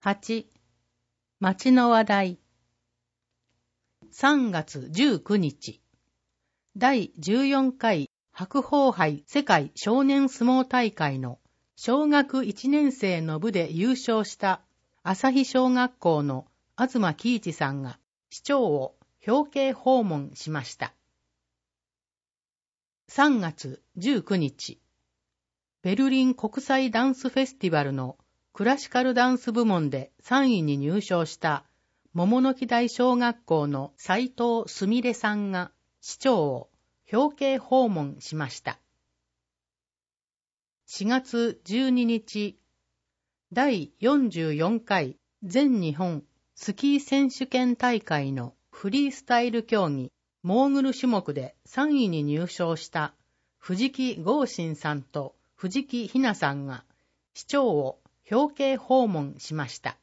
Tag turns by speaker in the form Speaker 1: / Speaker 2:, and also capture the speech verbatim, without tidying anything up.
Speaker 1: はち. 町の話題。さんがつじゅうくにち、だいじゅうよんかい白鵬杯世界少年相撲大会の小学いちねん生の部で優勝した旭小学校の東喜一さんが市長を表敬訪問しました。さんがつじゅうくにち、ベルリン国際ダンスフェスティバルのクラシカルダンス部門でさんいに入賞した桃の木台小学校の斉藤すみれさんが市長を表敬訪問しました。しがつじゅうににち、だいよんじゅうよんかい全日本スキー選手権大会のフリースタイル競技モーグル種目でさんいに入賞した藤木剛信さんと藤木ひなさんが市長を表敬訪問しました。